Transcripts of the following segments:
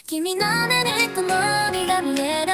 君の目に曇りが見える。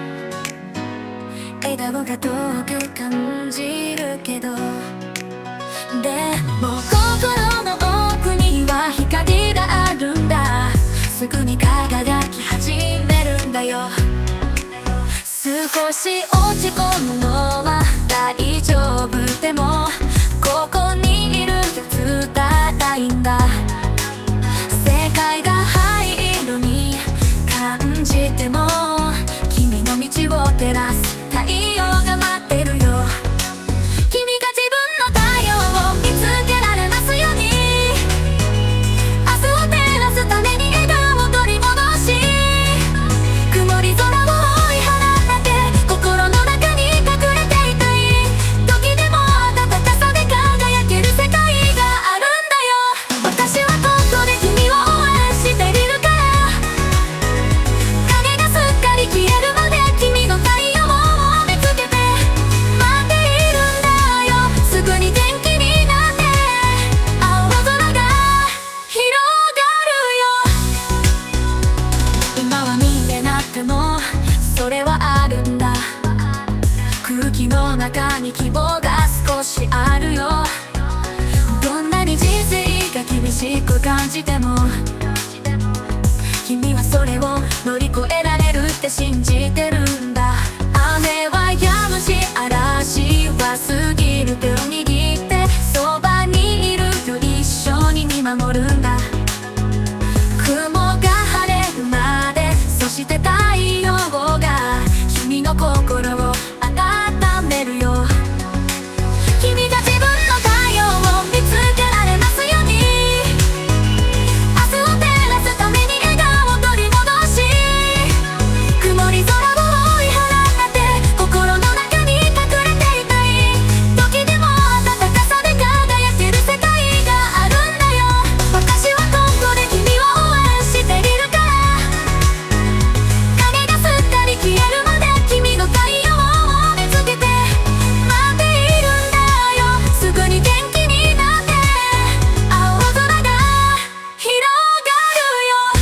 笑顔が遠く感じるけど、でも心の奥には光があるんだ。すぐに輝き始めるんだよ。少し落ち込むのは大丈夫。でもここにいると伝えたいんだ。世界が灰色に感じても、君の道を照らす太陽が待ってるよ。君が自分の太陽を見つけられますように。明日を照らすために笑顔を取り戻し、曇り空を追い払って心の中に隠れていたい。時でも暖かさで輝ける世界があるんだよ。私はここで君を応援しているから。影がすっかり消えるまで君の太陽を見つけて待っているんだよ。すぐに元気になって青空が広がるよ。今は見えなくてもそれはあるんだ。空気の中に希望が少しあるよ。どんなに人生が厳しく感じても、君はそれを乗り越えられるって信じてるんだ。雨は止むし嵐は過ぎる。手を握ってそばにいるよ。一緒に見守るんだ。雲が晴れるまで、そして太陽が君の心を温めるよ。君が自分の太陽を見つけられますように。明日を照らすために笑顔を取り戻し、曇り空を追い払って心の中に隠れていたい。時でも暖かさで輝ける世界があるんだよ。私はここで君を応援しているから。影がすっかり消えるまで君の太陽を見つけて待っているんだよ。すぐに元気になって青空が広がるよ。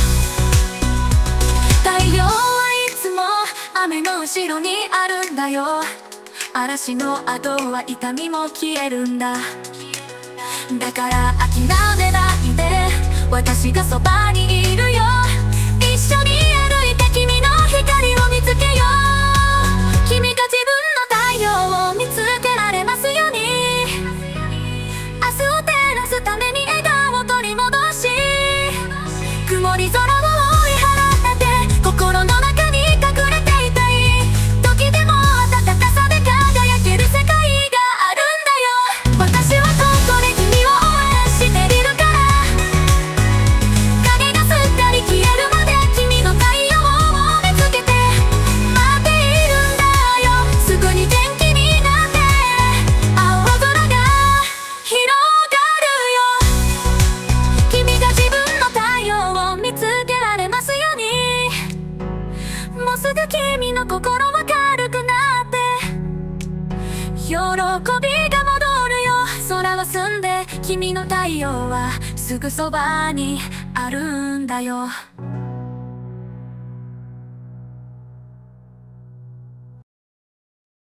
太陽はいつも雨の後ろにあるんだよ。嵐の後は痛みも消えるんだ。だから諦めないで、私がそばにいるよ。一緒に歩いて君の光を見つけよう。君が自分の太陽を見つけられますように。明日を照らすために笑顔を取り戻し、曇り空を追い払って心の中に隠れていたい。時でも暖かさで輝ける世界があるんだよ。私はここで君を応援しているから。影がすっかり消えるまで君の太陽を見つけて待っているんだよ。すぐに元気になって青空が広がるよ。君が自分の太陽を見つけられますように。もうすぐ君の心は軽くなって喜びが戻るよ。空は澄んで君の太陽はすぐそばにあるんだよ。